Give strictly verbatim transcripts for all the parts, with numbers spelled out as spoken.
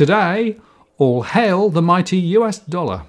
Today, all hail the mighty U S dollar.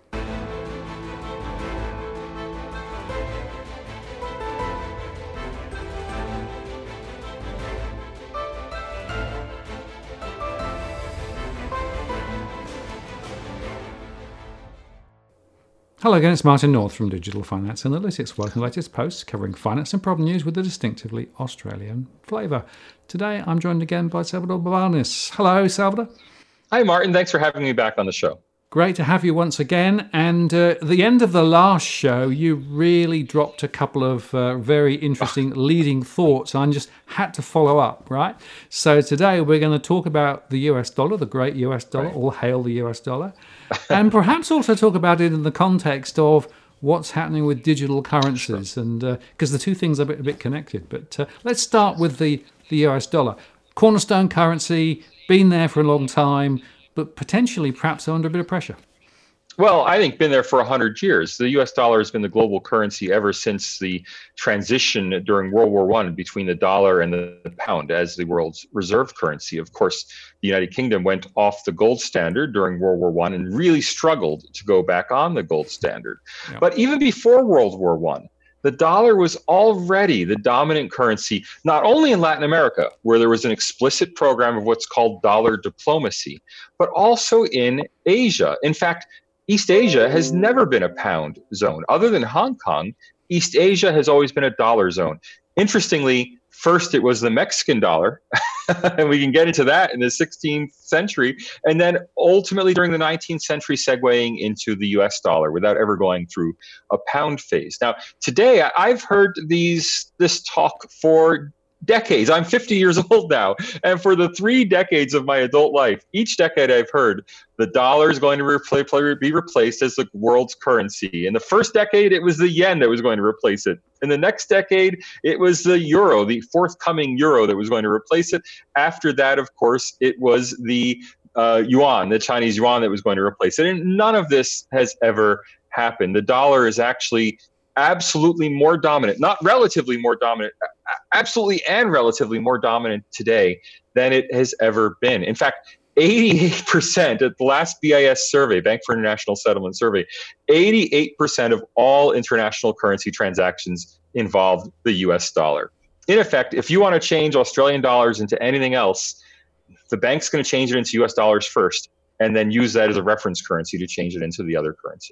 Hello again, it's Martin North from Digital Finance Analytics. Welcome to the latest post covering finance and problem news with a distinctively Australian flavour. Today I'm joined again by Salvador Babanis. Hello, Salvador. Hi, Martin. Thanks for having me back on the show. Great to have you once again. And uh, at the end of the last show, you really dropped a couple of uh, very interesting leading thoughts. I just had to follow up, right? So today we're going to talk about the U S dollar, the great U S dollar, right. All hail the U S dollar. And perhaps also talk about it in the context of what's happening with digital currencies, sure. and because uh, the two things are a bit, a bit connected. But uh, let's start with the, the U S dollar. Cornerstone currency, been there for a long time, but potentially perhaps under a bit of pressure. Well, I think been there for one hundred years. The U S dollar has been the global currency ever since the transition during World War One between the dollar and the pound as the world's reserve currency. Of course, the United Kingdom went off the gold standard during World War One and really struggled to go back on the gold standard. Yeah. But even before World War One, the dollar was already the dominant currency, not only in Latin America, where there was an explicit program of what's called dollar diplomacy, but also in Asia. In fact, East Asia has never been a pound zone. Other than Hong Kong, East Asia has always been a dollar zone. Interestingly, first it was the Mexican dollar, and we can get into that in the sixteenth century, and then ultimately during the nineteenth century segueing into the U S dollar without ever going through a pound phase. Now, today I've heard these this talk for decades. I'm fifty years old now, and for the three decades of my adult life, each decade I've heard the dollar is going to repl- be replaced as the world's currency. In the first decade, it was the yen that was going to replace it. In the next decade, it was the euro, the forthcoming euro that was going to replace it. After that, of course, it was the uh, yuan, the Chinese yuan that was going to replace it. And none of this has ever happened. The dollar is actually absolutely more dominant, not relatively more dominant, absolutely and relatively more dominant today than it has ever been. In fact, eighty-eight percent at the last B I S survey, Bank for International Settlement survey, eighty-eight percent of all international currency transactions involved the U S dollar. In effect, if you want to change Australian dollars into anything else, the bank's going to change it into U S dollars first, and then use that as a reference currency to change it into the other currency.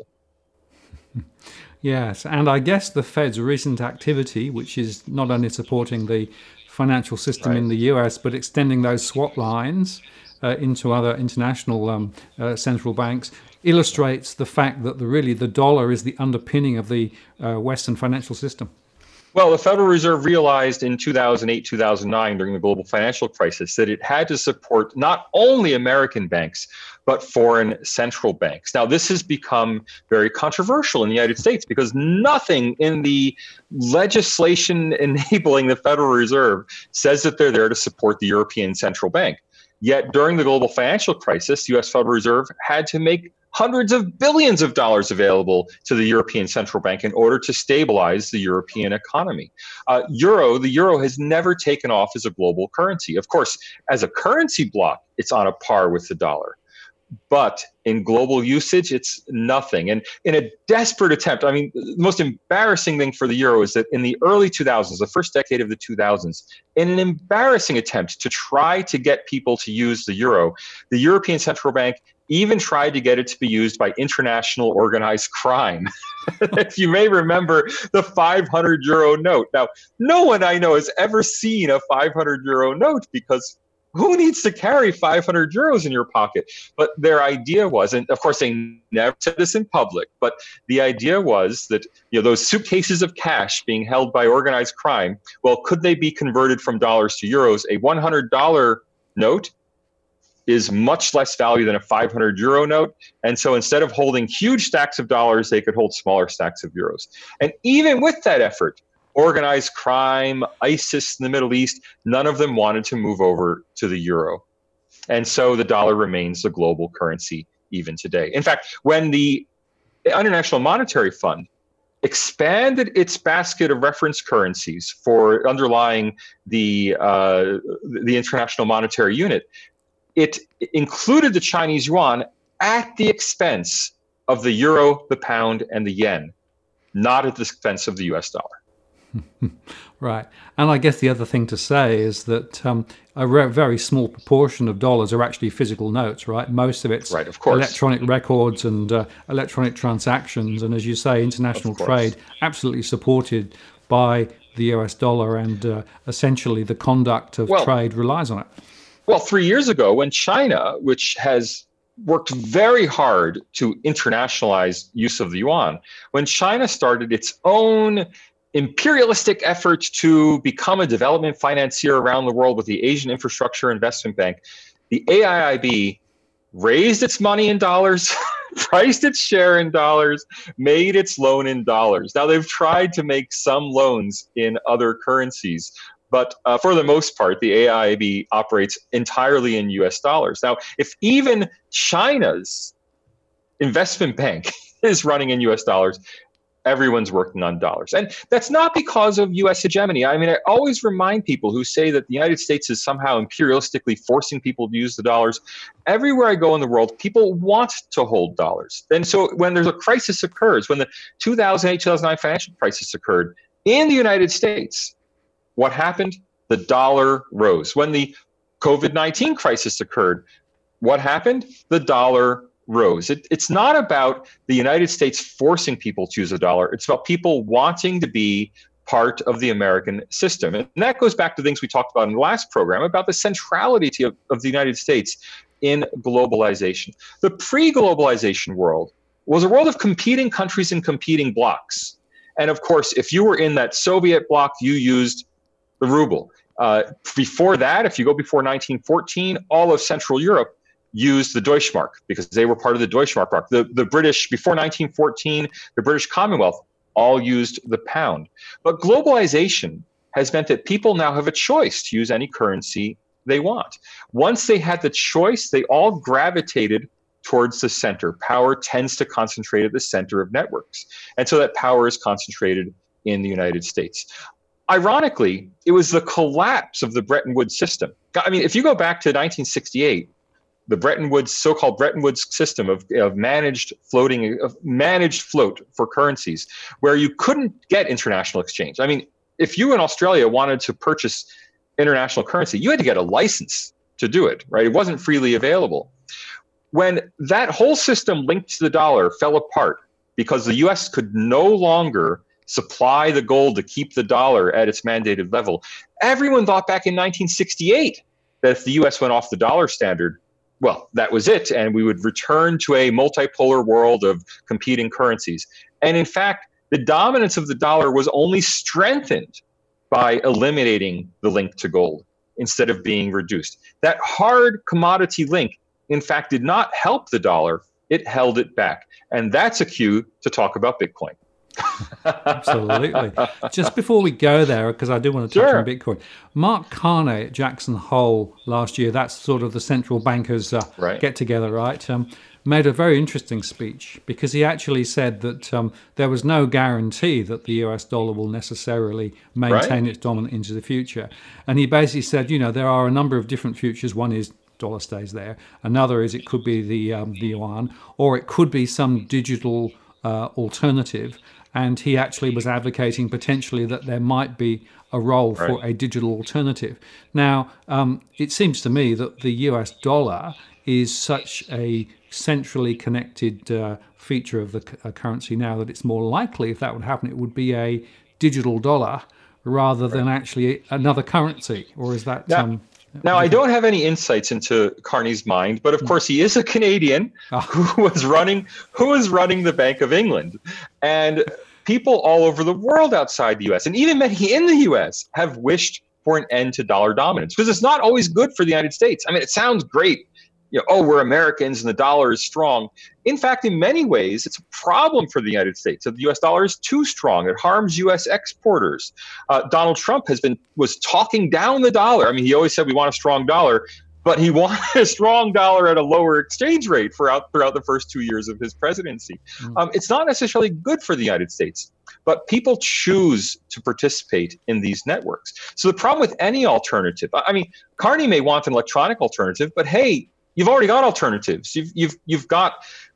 Yes, and I guess the Fed's recent activity, which is not only supporting the financial system right. in the U S, but extending those swap lines uh, into other international um, uh, central banks, illustrates the fact that the, really the dollar is the underpinning of the uh, Western financial system. Well, the Federal Reserve realized in two thousand eight, two thousand nine, during the global financial crisis, that it had to support not only American banks, but foreign central banks. Now, this has become very controversial in the United States because nothing in the legislation enabling the Federal Reserve says that they're there to support the European Central Bank. Yet during the global financial crisis, the U S Federal Reserve had to make hundreds of billions of dollars available to the European Central Bank in order to stabilize the European economy. Uh, euro, the euro has never taken off as a global currency. Of course, as a currency block, it's on a par with the dollar. But in global usage, it's nothing. And in a desperate attempt, I mean, the most embarrassing thing for the euro is that in the early two thousands, the first decade of the two thousands, in an embarrassing attempt to try to get people to use the euro, the European Central Bank even tried to get it to be used by international organized crime. If you may remember the five hundred euro note. Now, no one I know has ever seen a five hundred euro note because who needs to carry five hundred euros in your pocket? But their idea was, and of course they never said this in public, but the idea was that, you know, those suitcases of cash being held by organized crime, well, could they be converted from dollars to euros? A one hundred dollar note is much less value than a five hundred euro note. And so instead of holding huge stacks of dollars, they could hold smaller stacks of euros. And even with that effort, organized crime, ISIS in the Middle East, none of them wanted to move over to the euro. And so the dollar remains the global currency even today. In fact, when the International Monetary Fund expanded its basket of reference currencies for underlying the uh, the International Monetary Unit, it included the Chinese yuan at the expense of the euro, the pound, and the yen, not at the expense of the U S dollar. Right. And I guess the other thing to say is that um, a re- very small proportion of dollars are actually physical notes, right? Most of it's right, of course. electronic records and uh, electronic transactions. And as you say, international trade absolutely supported by the U S dollar, and uh, essentially the conduct of well, trade relies on it. Well, three years ago, when China, which has worked very hard to internationalize use of the yuan, when China started its own imperialistic efforts to become a development financier around the world with the Asian Infrastructure Investment Bank, the A I I B raised its money in dollars, priced its share in dollars, made its loan in dollars. Now, they've tried to make some loans in other currencies, but uh, for the most part, the A I I B operates entirely in U S dollars. Now, if even China's investment bank is running in U S dollars, everyone's working on dollars. And that's not because of U S hegemony. I mean, I always remind people who say that the United States is somehow imperialistically forcing people to use the dollars. Everywhere I go in the world, people want to hold dollars. And so when there's a crisis occurs, when the two thousand eight, two thousand nine financial crisis occurred in the United States, what happened? The dollar rose. When the COVID nineteen crisis occurred, what happened? The dollar rose. It, it's not about the United States forcing people to use a dollar. It's about people wanting to be part of the American system. And that goes back to things we talked about in the last program about the centrality of, of the United States in globalization. The pre-globalization world was a world of competing countries and competing blocs. And of course, if you were in that Soviet bloc, you used the ruble. Uh, before that, if you go before nineteen fourteen, all of Central Europe used the Deutschmark because they were part of the Deutschmark bloc. The, the British, before nineteen fourteen, the British Commonwealth all used the pound. But globalization has meant that people now have a choice to use any currency they want. Once they had the choice, they all gravitated towards the center. Power tends to concentrate at the center of networks. And so that power is concentrated in the United States. Ironically, it was the collapse of the Bretton Woods system. I mean, if you go back to nineteen sixty-eight, the Bretton Woods, so-called Bretton Woods system of, of managed floating, of managed float for currencies, where you couldn't get international exchange. I mean, if you in Australia wanted to purchase international currency, you had to get a license to do it, right? It wasn't freely available. When that whole system linked to the dollar fell apart because the U S could no longer supply the gold to keep the dollar at its mandated level, everyone thought back in nineteen sixty-eight that if the U S went off the dollar standard, well, that was it, and we would return to a multipolar world of competing currencies. And in fact, the dominance of the dollar was only strengthened by eliminating the link to gold instead of being reduced. That hard commodity link, in fact, did not help the dollar, it held it back. And that's a cue to talk about Bitcoin. Absolutely. Just before we go there, because I do want to touch sure. on Bitcoin, Mark Carney at Jackson Hole last year, that's sort of the central bankers uh, right. get together, right, um, made a very interesting speech because he actually said that um, there was no guarantee that the U S dollar will necessarily maintain right. its dominance into the future. And he basically said, you know, there are a number of different futures. One is dollar stays there. Another is it could be the, um, the yuan, or it could be some digital uh, alternative. And he actually was advocating potentially that there might be a role right. for a digital alternative. Now, um, it seems to me that the U S dollar is such a centrally connected uh, feature of the c- uh, currency now that it's more likely, if that would happen, it would be a digital dollar rather right. than actually another currency. Or is that... Yeah. Um, Now, I don't have any insights into Carney's mind, but of course he is a Canadian who was running who was running the Bank of England. And people all over the world outside the U S, and even many in the U S, have wished for an end to dollar dominance because it's not always good for the United States. I mean, it sounds great. You know, oh, we're Americans and the dollar is strong. In fact, in many ways, it's a problem for the United States that the U S dollar is too strong. It harms U S exporters. Uh, Donald Trump has been was talking down the dollar. I mean, he always said we want a strong dollar, but he wanted a strong dollar at a lower exchange rate throughout, throughout the first two years of his presidency. Mm. Um, it's not necessarily good for the United States. but people choose to participate in these networks. So the problem with any alternative, I mean, Carney may want an electronic alternative, but hey, you've already got alternatives. You've you've you've got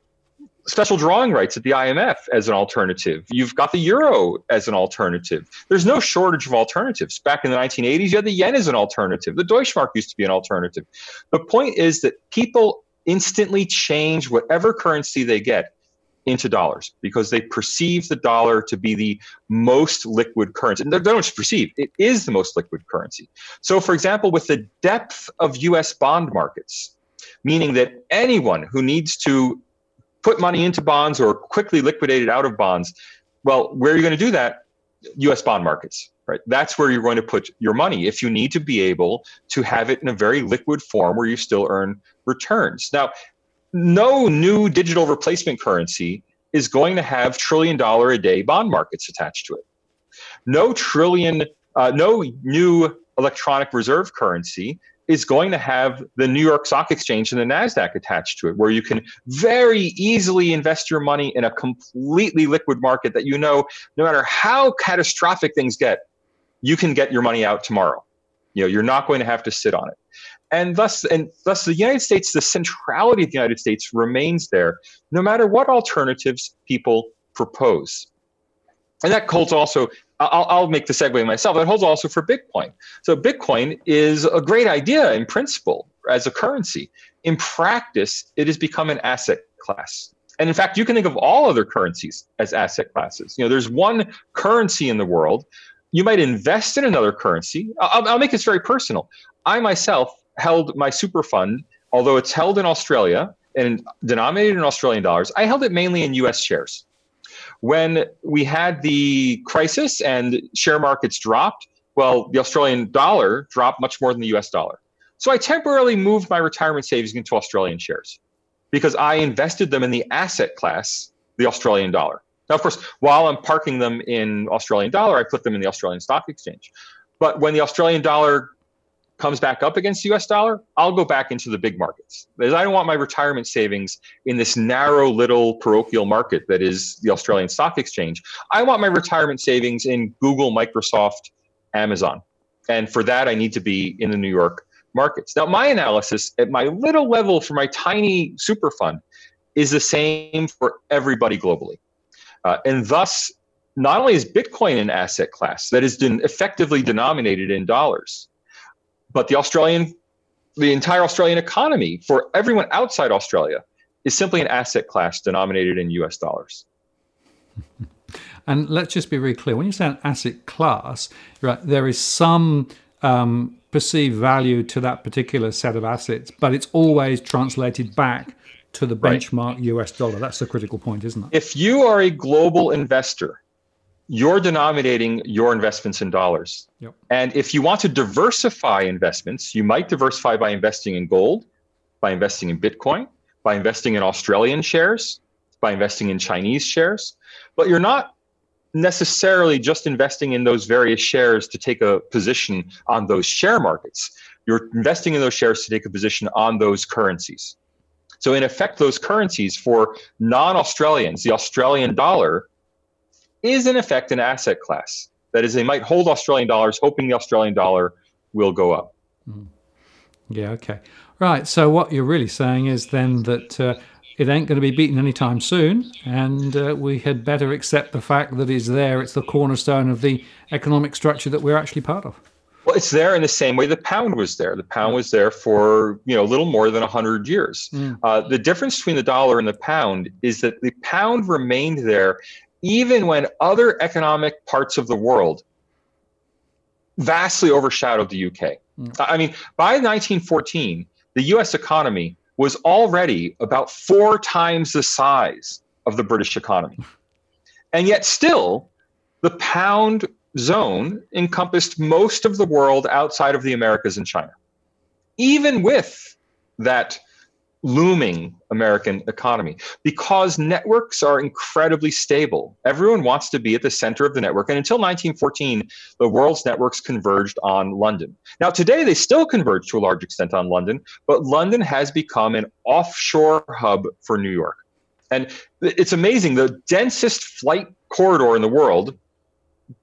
special drawing rights at the I M F as an alternative. You've got the euro as an alternative. There's no shortage of alternatives. Back in the nineteen eighties, you had the yen as an alternative. The Deutschmark used to be an alternative. The point is that people instantly change whatever currency they get into dollars because they perceive the dollar to be the most liquid currency. And they don't just perceive, it is the most liquid currency. So for example, with the depth of U S bond markets, meaning that anyone who needs to put money into bonds or quickly liquidate it out of bonds, well, where are you going to do that? U S bond markets, right? That's where you're going to put your money if you need to be able to have it in a very liquid form where you still earn returns. Now, no new digital replacement currency is going to have trillion dollar a day bond markets attached to it. No trillion, uh, no new electronic reserve currency is going to have the New York Stock Exchange and the NASDAQ attached to it, where you can very easily invest your money in a completely liquid market that you know, no matter how catastrophic things get, you can get your money out tomorrow. You know, you're not going to have to sit on it. And thus, and thus the United States, the centrality of the United States remains there, no matter what alternatives people propose. And that holds also, I'll, I'll make the segue myself, that holds also for Bitcoin. So Bitcoin is a great idea in principle as a currency. In practice, it has become an asset class. And in fact, you can think of all other currencies as asset classes. You know, there's one currency in the world. You might invest in another currency. I'll, I'll make this very personal. I myself held my super fund, although it's held in Australia and denominated in Australian dollars, I held it mainly in U S shares. When we had the crisis and share markets dropped, well, the Australian dollar dropped much more than the U S dollar. So I temporarily moved my retirement savings into Australian shares because I invested them in the asset class, the Australian dollar. Now, of course, while I'm parking them in Australian dollar, I put them in the Australian Stock Exchange. But when the Australian dollar comes back up against the U S dollar, I'll go back into the big markets. Because I don't want my retirement savings in this narrow little parochial market that is the Australian Stock Exchange. I want my retirement savings in Google, Microsoft, Amazon. And for that, I need to be in the New York markets. Now, my analysis at my little level for my tiny super fund is the same for everybody globally. Uh, and thus, not only is Bitcoin an asset class that is den- effectively denominated in dollars, but the Australian, the entire Australian economy for everyone outside Australia is simply an asset class denominated in U S dollars. And let's just be very clear. When you say an asset class, right, there is some um, perceived value to that particular set of assets, but it's always translated back to the benchmark right. U S dollar. That's the critical point, isn't it? If you are a global investor, you're denominating your investments in dollars. Yep. And if you want to diversify investments, you might diversify by investing in gold, by investing in Bitcoin, by investing in Australian shares, by investing in Chinese shares. But you're not necessarily just investing in those various shares to take a position on those share markets. You're investing in those shares to take a position on those currencies. So in effect, those currencies for non-Australians, the Australian dollar, is in effect an asset class. That is, they might hold Australian dollars, hoping the Australian dollar will go up. Mm. Yeah, okay. Right, so what you're really saying is then that uh, it ain't going to be beaten anytime soon, and uh, we had better accept the fact that it's there, it's the cornerstone of the economic structure that we're actually part of. Well, it's there in the same way the pound was there. The pound was there for, you know, a little more than one hundred years. Mm. Uh, the difference between the dollar and the pound is that the pound remained there even when other economic parts of the world vastly overshadowed the U K. Mm. I mean, by nineteen fourteen, the U S economy was already about four times the size of the British economy. And yet still, the pound zone encompassed most of the world outside of the Americas and China. Even with that looming American economy, because networks are incredibly stable. Everyone wants to be at the center of the network. And until nineteen fourteen, the world's networks converged on London. Now, today, they still converge to a large extent on London, but London has become an offshore hub for New York. And it's amazing, the densest flight corridor in the world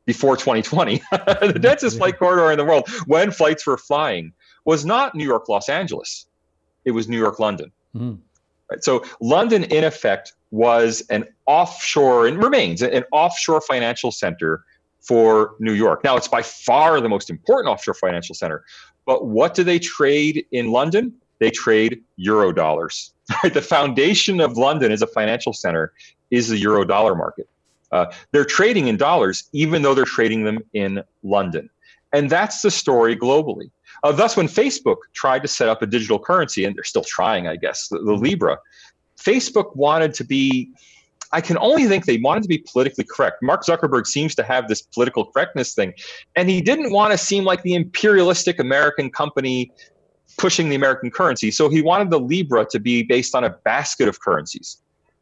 before twenty twenty. The densest flight corridor in the world, when flights were flying, was not New York, Los Angeles. It was New York, London. Mm. Right? So London, in effect, was an offshore, and remains an offshore financial center for New York. Now, it's by far the most important offshore financial center. But what do they trade in London? They trade euro dollars. Right? The foundation of London as a financial center is the euro dollar market. Uh, they're trading in dollars, even though they're trading them in London. And that's the story globally. Uh, thus, when Facebook tried to set up a digital currency, and they're still trying, I guess, the, the Libra, Facebook wanted to be, I can only think they wanted to be politically correct. Mark Zuckerberg seems to have this political correctness thing, and he didn't want to seem like the imperialistic American company pushing the American currency. So he wanted the Libra to be based on a basket of currencies.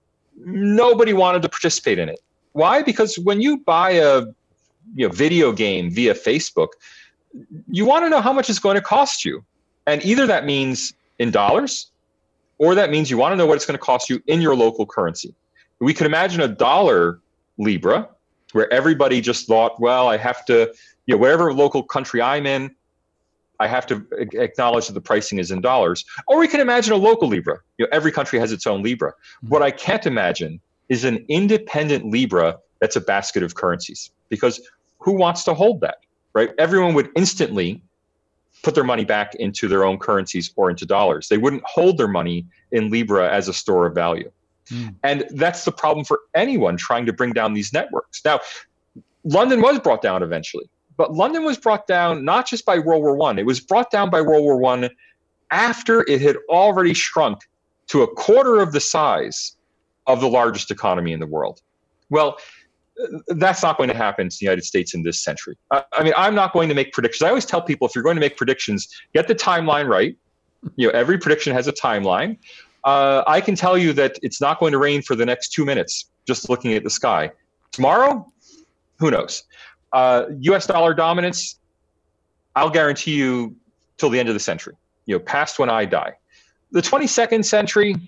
Nobody wanted to participate in it. Why? Because when you buy a you know, video game via Facebook, you want to know how much it's going to cost you. And either that means in dollars, or that means you want to know what it's going to cost you in your local currency. We could imagine a dollar Libra where everybody just thought, well, I have to, you know, whatever local country I'm in, I have to acknowledge that the pricing is in dollars. Or we can imagine a local Libra. You know, every country has its own Libra. Mm-hmm. What I can't imagine is an independent Libra that's a basket of currencies, because who wants to hold that, right? Everyone would instantly put their money back into their own currencies or into dollars. They wouldn't hold their money in Libra as a store of value. Mm. And that's the problem for anyone trying to bring down these networks. Now, London was brought down eventually, but London was brought down not just by World War One. It was brought down by World War One after it had already shrunk to a quarter of the size of the largest economy in the world. Well, that's not going to happen in the United States in this century. I, I mean, I'm not going to make predictions. I always tell people, if you're going to make predictions, get the timeline right. You know, every prediction has a timeline. Uh, I can tell you that it's not going to rain for the next two minutes, just looking at the sky. Tomorrow, who knows? Uh, U S dollar dominance, I'll guarantee you till the end of the century, you know, past when I die. The twenty-second century,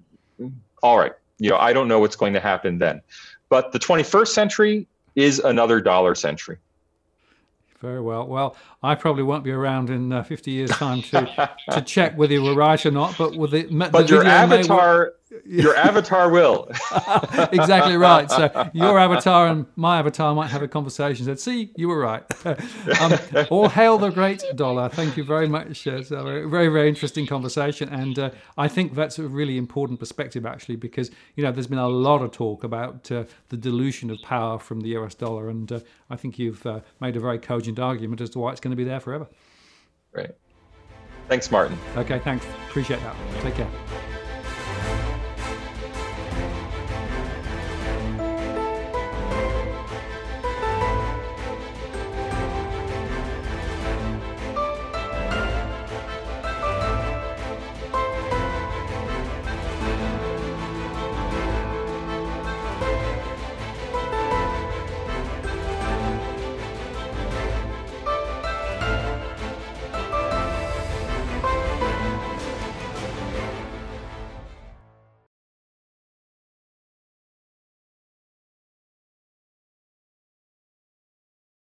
all right, you know, I don't know what's going to happen then. But the twenty-first century is another dollar century. Very well. Well, I probably won't be around in uh, fifty years' time to to check whether you were right or not. But with it, but the your avatar, your avatar will. Exactly right. So your avatar and my avatar might have a conversation. Said, "See, you were right." um, all hail the great dollar. Thank you very much. Uh, so a very, very interesting conversation, and uh, I think that's a really important perspective, actually, because you know there's been a lot of talk about uh, the dilution of power from the U S dollar, and uh, I think you've uh, made a very cogent argument as to why it's going to be there forever. Right. Thanks, Martin. Okay, thanks. Appreciate that. Take care.